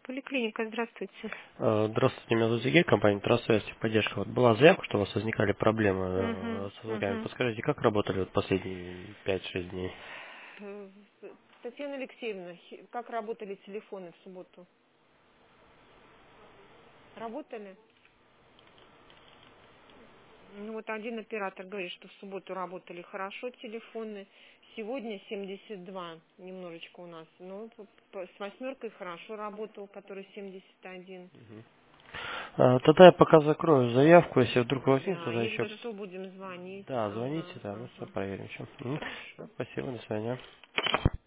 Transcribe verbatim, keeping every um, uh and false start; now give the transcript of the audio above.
Поликлиника, здравствуйте. Э, Здравствуйте, меня зовут Сергей, компания Трасвязь, техподдержка. Вот была заявка, что у вас возникали проблемы Угу, э, со звонками. угу. Подскажите, как работали вот последние пять-шесть дней? Татьяна Алексеевна, хи- как работали телефоны в субботу? Работали? Ну вот один оператор говорит, что в субботу работали хорошо телефоны. Сегодня семьдесят два немножечко у нас. Ну, п- п- с восьмеркой хорошо работал, который семьдесят один. Э, Тогда я пока закрою заявку, если вдруг возникнет, Да, тогда если еще... что, будем звонить. Да, звоните, Ага, да, мы все ага. проверим. Всё. Мгм. Хорошо. Спасибо, до свидания.